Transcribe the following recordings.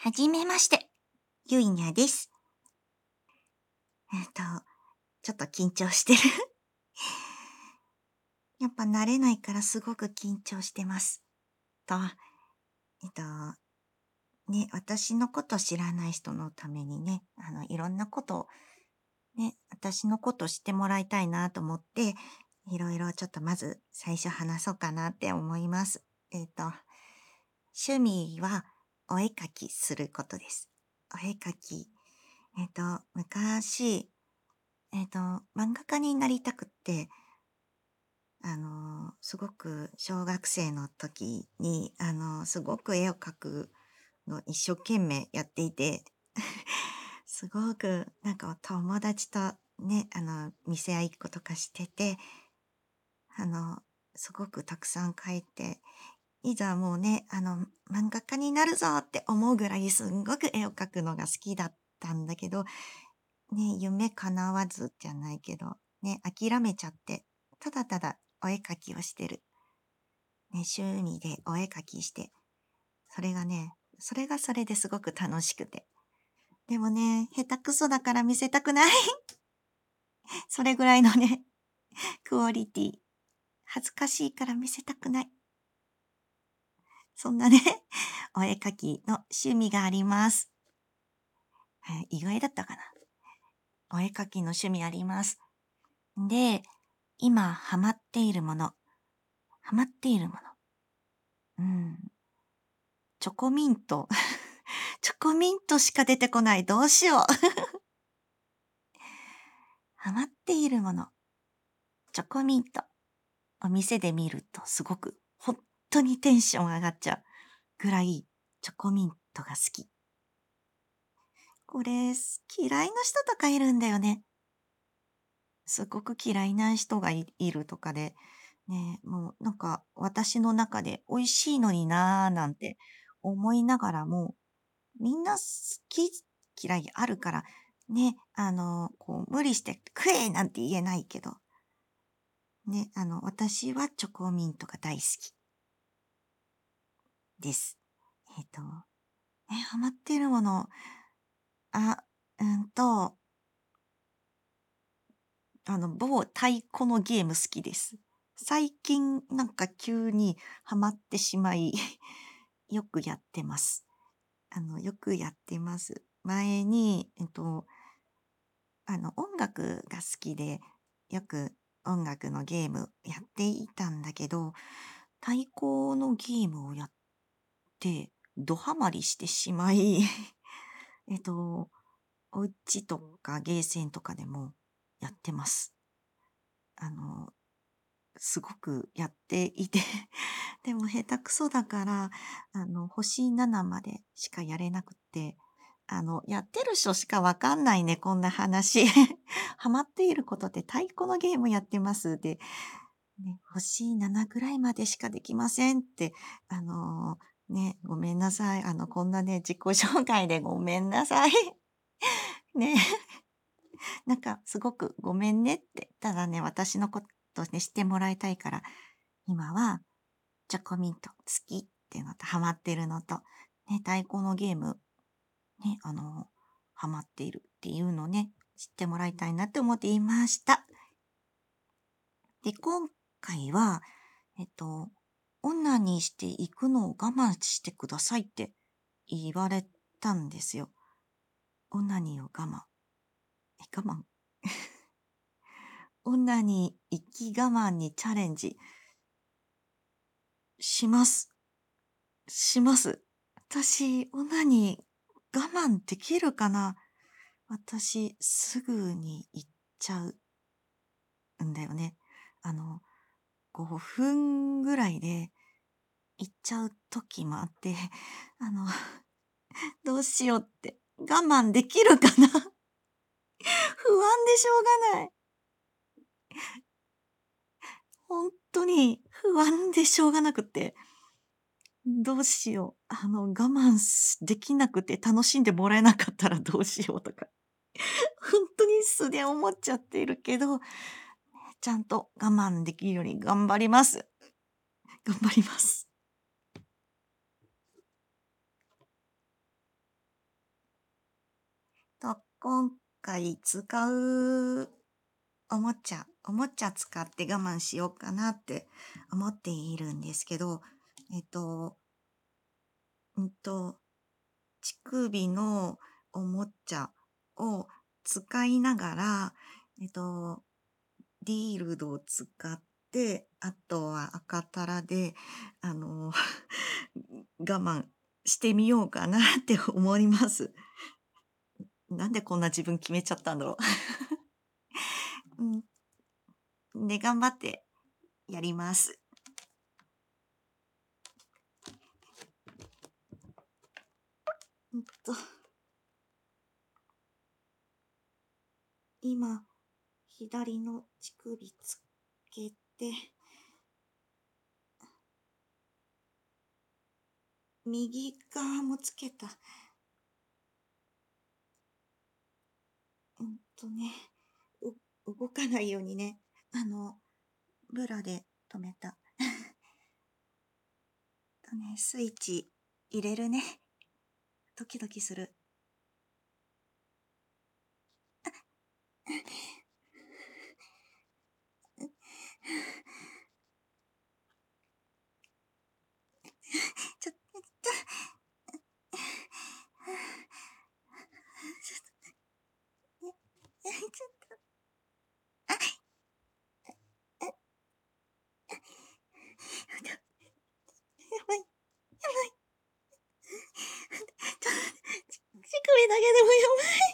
はじめまして、ゆいにゃです。えっと、ちょっと緊張してる。やっぱ慣れないからすごく緊張してます。と、えっと、私のこと知らない人のためにね、いろんなことをね、私のこと知ってもらいたいなと思って、いろいろちょっとまず最初話そうかなって思います。趣味はお絵かきすることです。お絵かき。昔、漫画家になりたくって、すごく小学生の時に、すごく絵を描くの一生懸命やっていて、すごくなんか友達とね、見せ合いっことかしてて、あの、すごくたくさん描いて、いざもうね、漫画家になるぞって思うぐらいすんごく絵を描くのが好きだったんだけど、ね、夢叶わずじゃないけど、ね、諦めちゃって、ただただお絵描きをしてる。ね、趣味でお絵描きして、それがそれですごく楽しくて。でもね、下手くそだから見せたくない。それぐらいのね、クオリティ。恥ずかしいから見せたくない。そんなね、お絵描きの趣味があります。意外だったかな。お絵描きの趣味あります。で、今ハマっているもの。ハマっているもの。うん。チョコミント。チョコミントしか出てこない。どうしよう。ハマっているもの。チョコミント。お店で見るとすごく、本当にテンション上がっちゃうぐらい、チョコミントが好き。これ、嫌いな人とかいるんだよね。すごく嫌いな人がいるとかで、ね、もうなんか私の中で美味しいのになーなんて思いながらも、みんな好き嫌いあるから、ね、こう無理して食えなんて言えないけど、ね、私はチョコミントが大好きです。ハマってるもの、あ、うんと、某太鼓のゲーム好きです。最近なんか急にハマってしまい、よくやってます。よくやってます。前に、音楽が好きで、よく音楽のゲームやっていたんだけど、太鼓のゲームをやって、ドハマりしてしまい、えっと、お家とかゲーセンとかでもやってます。あの、すごくやっていてでも下手くそだから、星7までしかやれなくって、やってる人しかわかんないね、こんな話。ハマっていることって太鼓のゲームやってますで、ね、星7ぐらいまでしかできませんって、あのね、ごめんなさい。こんなね、自己紹介でごめんなさい。ね。なんか、すごくごめんねって。ただね、私のことね、知ってもらいたいから、今は、チョコミント好きっていうのと、ハマってるのと、ね、太鼓のゲーム、ね、ハマっているっていうのをね、知ってもらいたいなって思っていました。で、今回は、オナニーしていくのを我慢してくださいって言われたんですよ。オナニーを我慢。我慢オナニー生き我慢にチャレンジします。します。私、オナニー我慢できるかな。私、すぐに行っちゃうんだよね。あの、5分ぐらいで行っちゃう時もあって、あの、どうしようって、我慢できるかな。不安でしょうがない。本当に不安でしょうがなくって、どうしよう。できなくて楽しんでもらえなかったらどうしようとか、本当に素で思っちゃっているけど、ちゃんと我慢できるように頑張ります。頑張ります。 今回使うおもちゃ使って我慢しようかなって思っているんですけど、えっと、うんと、乳首のおもちゃを使いながら、えっと、ディールドを使って、あとは赤タラで、あの、我慢してみようかなって思います。なんでこんな自分決めちゃったんだろう。で、頑張ってやります。うんと、今、左の乳首つけて、右側もつけた。ね、動かないようにね、ブラで止めた。スイッチ入れるね。ドキドキする。ちょ、ちょ、ちょ、やばい、やばい。乳首だけでもやばい。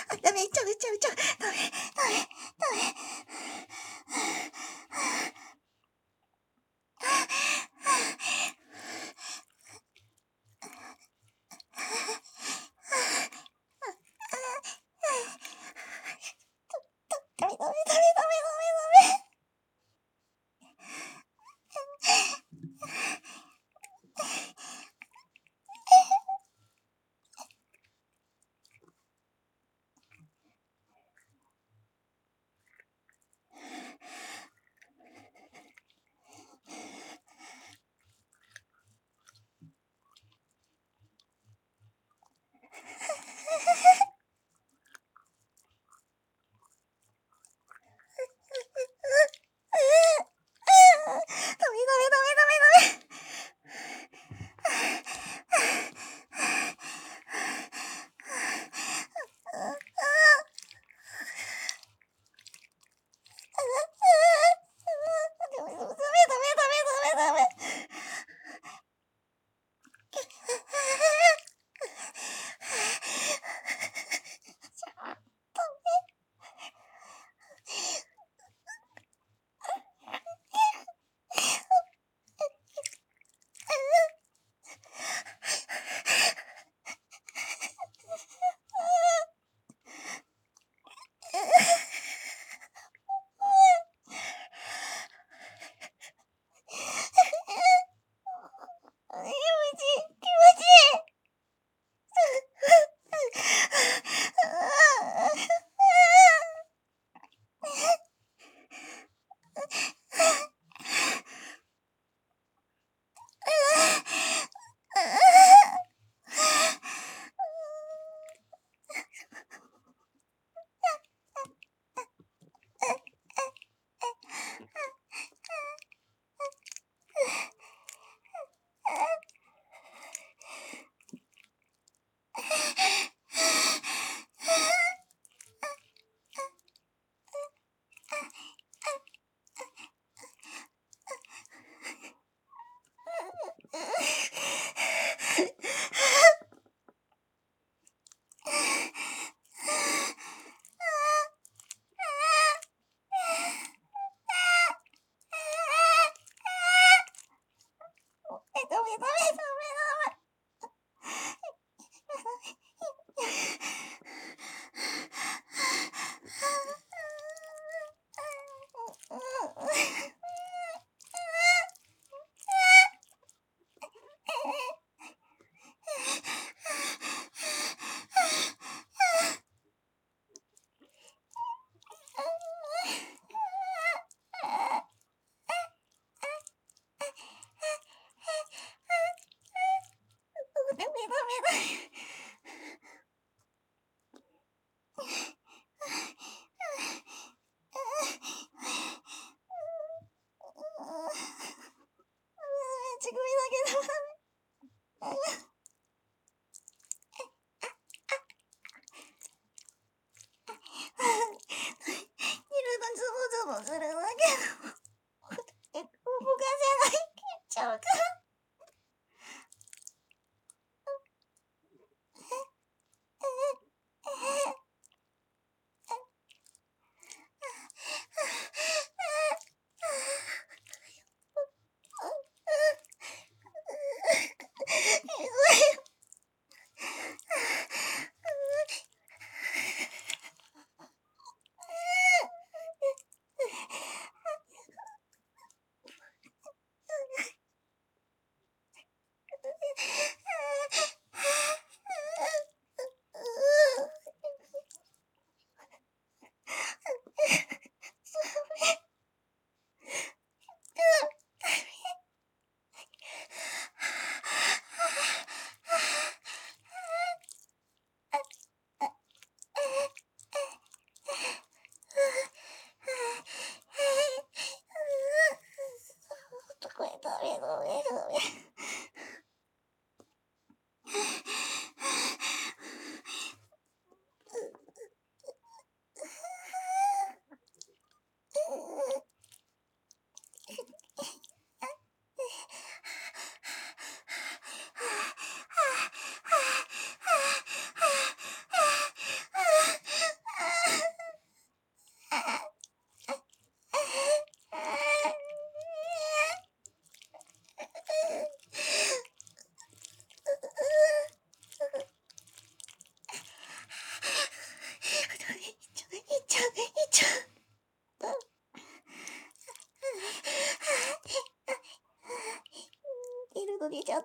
ダメ、ちゃう、ちゃう、ちゃう。ダメ、ダメ、ダメ。ダメ、ダメ、ダメ、ダメ、ダメ、ダメ。ダメ、ダメ、ダメ、ダメ、ダメ。ダメ、ダメ、ダメ、ダメ、ダメ、ダメ。気持ちいい、気持ちいい。ダメ、ダメ、ダメ、ダメ。ダメ、ダメ、ダメ。ちぐみだけどダメ。見るとズボズボするだけど、動かせない、切っちゃうから。 いちゃった。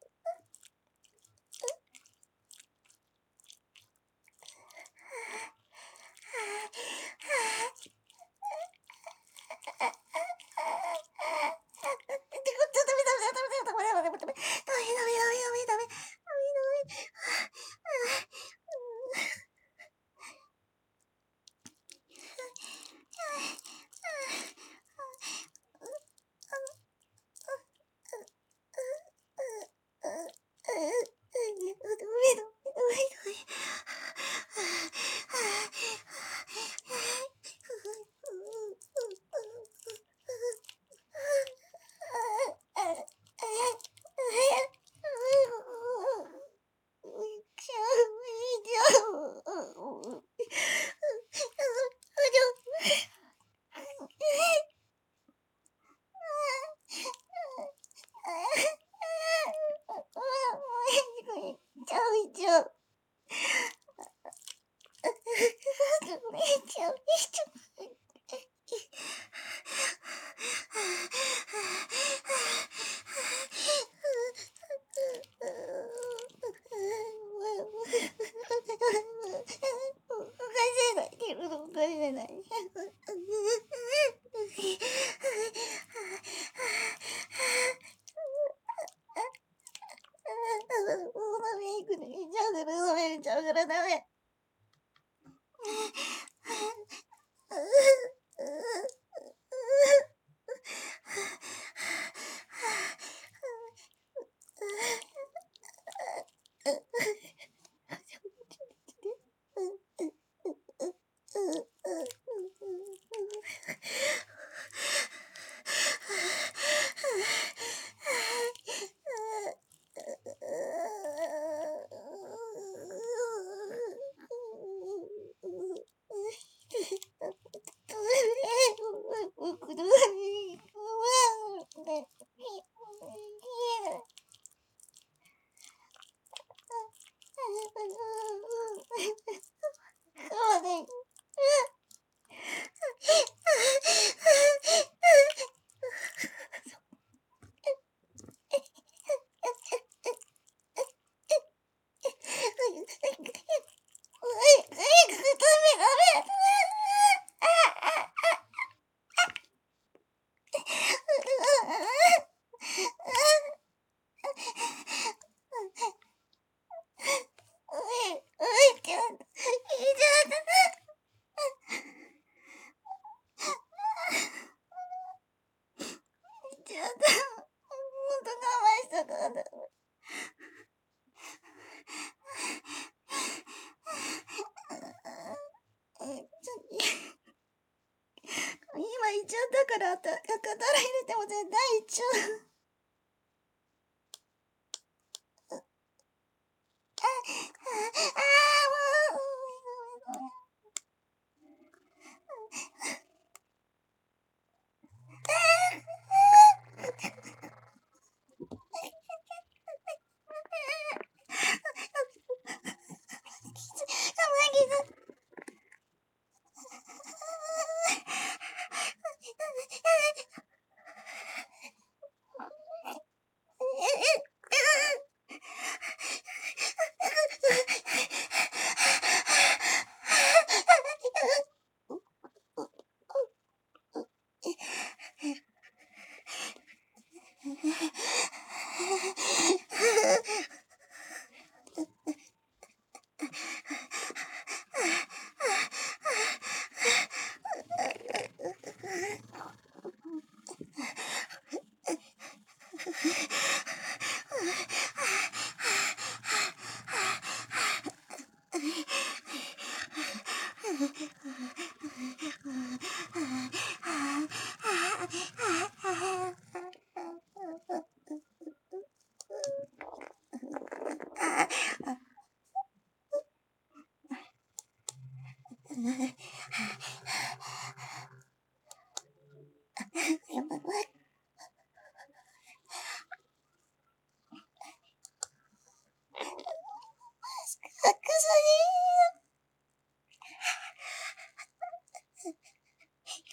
今言っちゃったから、肩入れても絶対言っちゃう。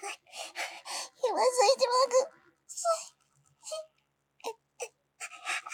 今さ一番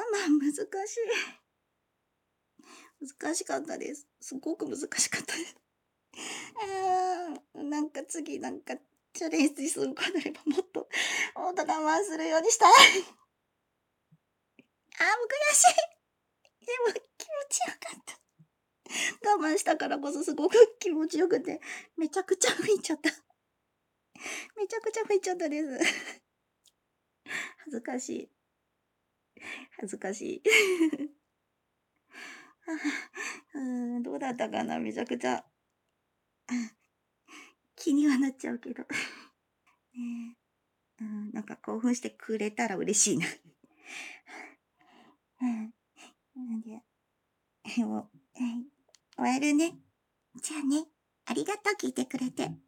難しい。難しかったです。すごく難しかったです。なんか次チャレンジする子であればもっと我慢するようにしたい。悔しい。でも気持ちよかった。我慢したからこそすごく気持ちよくて、めちゃくちゃ吹いちゃった。めちゃくちゃ吹いちゃったです。恥ずかしい。恥ずかしい。どうだったかな、めちゃくちゃ、気にはなっちゃうけど。ねなんか興奮してくれたら嬉しいな。うん。なんで、もう、終わるね。じゃあね、ありがとう聞いてくれて。